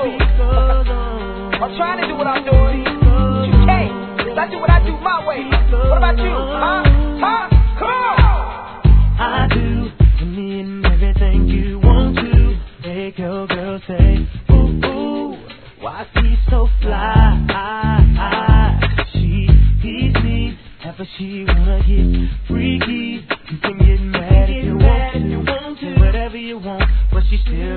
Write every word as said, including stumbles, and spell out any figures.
do. I'm trying to do what I'm doing, but you can't. Cause I do what I do my way. What about you? Huh? Huh? Come on! I do for me and everything you want to make your girl say, ooh, ooh, why she so fly? She tease me, ever she wanna get freaky. You can get mad if you want to, whatever you want, but she still